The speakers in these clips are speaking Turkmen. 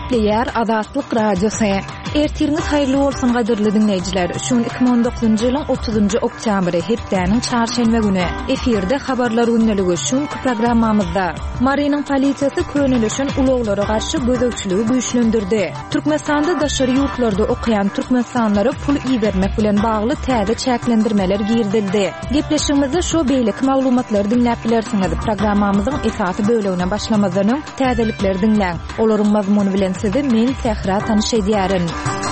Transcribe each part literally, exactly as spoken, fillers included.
Gepleyer Azatlyk Radiosu. Ertiriniz hayırlı olsun gaderli dinleyiciler. Şun iki bin on dokuzuncu ýylyň otuzunçy oktýabry hepdäniň çarşembe güni efirde habarlar ünneligi şun programmamyzda. Marinin polisiýasy könülüşün uloglary garşy gözegçiligi güýçlendirdi. Türkmenistanda daşary ýurtlarda okuyan türkmenistanlary pul iýermek bilen bagly täze çäklendirmeler girdildi. Gepleşigimizde şu beýlik maglumatlary dinläp bilersiňiz. Programmamyzyň esasy bölegine başlamazdan täzelikleri dinläň. Olaryň mazmuny bilen sizi men Sehra tanyş edýärin.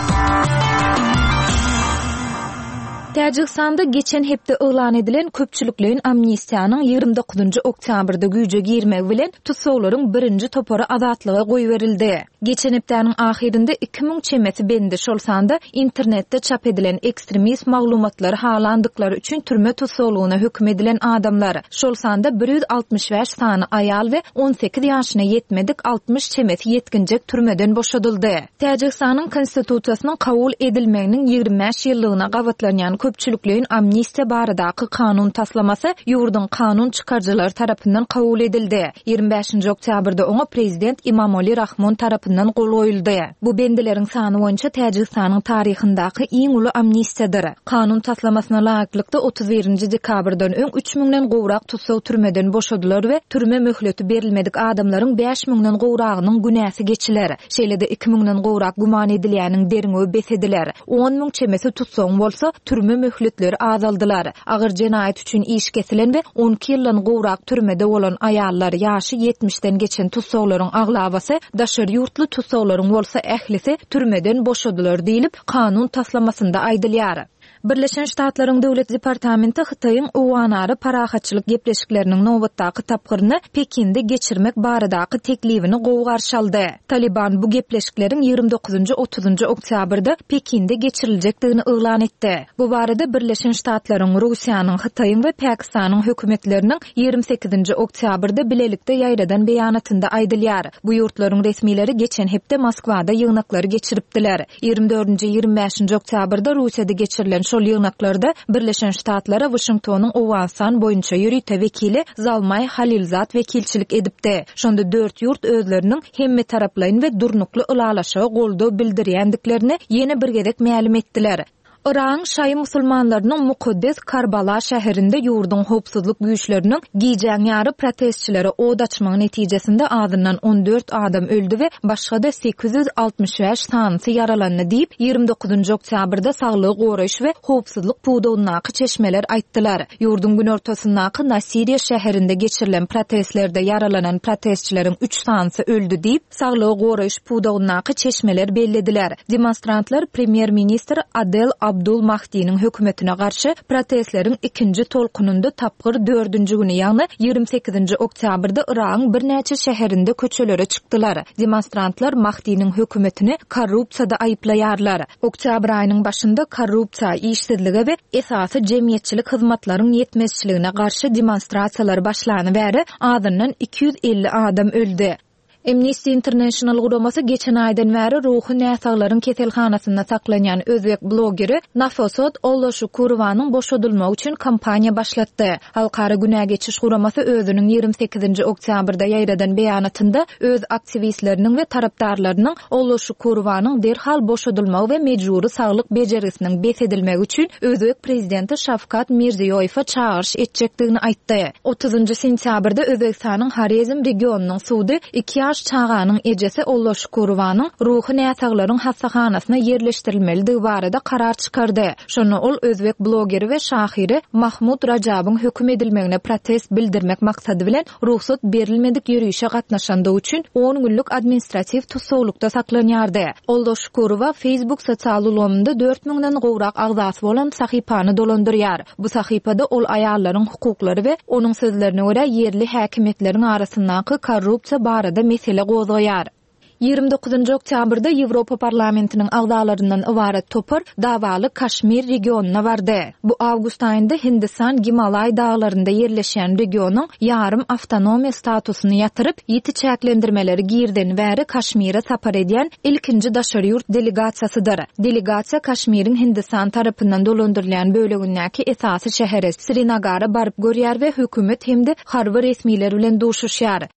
Täjikistanda geçen hepde elan edilen köpçülükliğin amnistiýanyň ýygrimi dokuzunçy oktýabrda güýje girmegi bilen tutsaglaryň birinji topary azatlyga goýberildi. Geçen hepdäniň ahirinde iki ming çemesi bendiş bolsanda internetde çap edilen ekstremist maglumatlary halandyklary üçin türme tutsaglygyna hökm edilen adamlar şolsanda bir yüz altmış beş sany aýal we on sekiz ýaşyna ýetmedik altmış çemesi ýetkinjek türmeden boşadyldy. Täjikistanyň konstitusiýasynyň kabul edilmeginiň ýygrimi beş ýyllygyna gawatlanýan köpçülükliğin amnistiýa baradaky kanun taslamasy ýurdun kanun çykarjylary tarapyndan kabul edildi. ýygrimi beşinçi oktýabrda oňa prezident Imamoli Rahmon tarapyndan gol goýuldy. Bu bendileriň sany boýunça Täjikistanyň taryhyndaky iň uly amnistiýadyr. Kanun taslamasyna laýyklykda otuz birinçi dekabrdan öň üç mingden gowrak tutsag türmeden boşadylar we türme möhleti berilmedik adamlaryň beş mingden gowragynyň günäsi geçiler. Şeýlede iki mingden gowrak guman edilýäniň derňi besediler. on ming çemesi tutsag bolsa türme möhletleri azaldylar. Agyr jenaýat üçin iş kesilen we on iki ýyldan gowrak türmede bolan aýallar ýaşy ýetmişden geçen tutsaglaryň aglabasy daşary ýurtly tutsaglaryň bolsa ählisi türmeden boşadylar diýilip kanun taslamasynda aýdylýar. Birleşen Ştatlaryň Döwlet Departamenti Hytaýyň uwanary parahatçylyk gepleşikleriniň nowbatdaky tapgyryny Pekinde geçirmek baradaky teklifini gowy garşy aldy. Taliban bu gepleşikleriň ýygrimi dokuzunçy otuzunçy oktýabrda Pekinde geçiriljekdigini elan etdi. Bu barada Birleşen Ştatlaryň, Russiýanyň, Hytaýyň we Pakistanyň hökümetleriniň ýygrimi sekizinçi oktýabrda bilelikde ýaýradan beýanatynda aýdylýar. Bu ýurtlaryň resmileri geçen hepde Moskwada ýygnaklary geçiripdiler. ýygrimi dördünçi ýygrimi beşinçi oktýabrda Russiýada geçirilen şol ýygnaklarda Birleşen Ştatlara Washingtonyň Owasan boýunça ýürüýte wekili Zalmay Halilzat wekilçilik edipdi. Şonda dört ýurt özleriniň hemme taraplaýyn we durnukly ulalaşyga goldaw bildirýändiklerini ýene bir gezek ma'lum etdiler. Iran şaý musulmanlarynyň mukaddes Karbala şäherinde ýurdun howpsuzlyk güýçleriniň giýjäň ýary protestçilere od açmagy netijesinde azyndan on dört adam öldü we başga da sekiz yüz altmış beş sanyny yaralandy diýip ýygrimi dokuzunçy oktýabrda Saglyk goraýyş we howpsuzlyk puwdawyndaky çeşmeler aýtdylar. Ýurdun gün ortasyndaky Nasiriýe şäherinde geçirilen protestlerde yaralanan protestçileriň üç sanyny öldü diýip Saglyk goraýyş puwdawyndaky çeşmeler bellediler. Demonstrantlar premier ministr Adel Abdul Mahdi'nin hökümetine garşy protestleriň ikinji tolkununda tapgyr dördünçi güni ýagny ýygrimi sekizinçi oktýabrda Iranyň bir näçe şäherinde köçelere çykdylar. Demonstrantlar Mahdi'nin hökümetini korrupsiýada aýplaýarlar. Oktýabr aýynyň başynda korrupsiýa, işsizligi we esasy jemgyýetçilik hyzmatlaryň ýetmezçiligine garşy demonstrasiýalar başlany bäri azyndan iki yüz elli adam öldü. Amnesty International guramasy geçen aýdan bäri ruhy näsaglaryň keselhanasynda saklanýan özbek blogeri Nafosat Olloşukurowanyň boşadylmagy üçin kampaniýa başlatdy. Halkara günä geçiş guramasy özüniň ýygrimi sekizinçi oktýabrda ýaýradan beýanatynda öz aktivistleriniň we tarapdarlarynyň Olloşukurowanyň derhal boşadylmagy we mejburi saglyk bejerisiniň besedilmegi üçin özbek prezidenti Şafkat Mirziýoýewa çağırış etjekdigini aýtdy. otuzunçy sentýabrda Özbekistanyň Harizm regionunyň sudy iki çağanyň ejesi Olloşukurowanyň ruhy näsaglaryň hassahanasyna yerleşdirilmeligi barada karar çykardy. Şonu ol özbek blogeri we şahyry Mahmud Rajabyň hökm edilmegine protest bildirmek maksady bilen ruhsat berilmedik ýürüýüşe gatnaşandygy üçin on günlük administrativ tutsaglykda saklanýardy. Olloşukurowa Facebook sosial ulgamynda dört mingden gowrak agzasy bolan sahypany dolandyrýar. Bu sahypada ol aýallaryň hukuklary we onuň sözlerine görä yerli häkimetleriň arasyndaky korrupsiýa barada mesele gozaýar. ýygrimi dokuzunçy oktýabrda Ýewropa parlamentiniň agzalaryndan ibaret topar dawaly Kaşmir regionuna bardy. Bu awgust aýynda Hindistan Gimalay daglarynda ýerleşen regionyň ýarym awtonomiýa statusyny ýatyryp ýeti çäklendirmeleri girden bäri Kaşmire sapar edýän ilkinji daşary ýurt delegasiýasydyr. Delegasiýa Kaşmiriň Hindistan tarapyndan dolandyrylýan bölegindäki esasy şähere Srinagara baryp görýär we hökümet hemde harby resmiler bilen duşuşýar.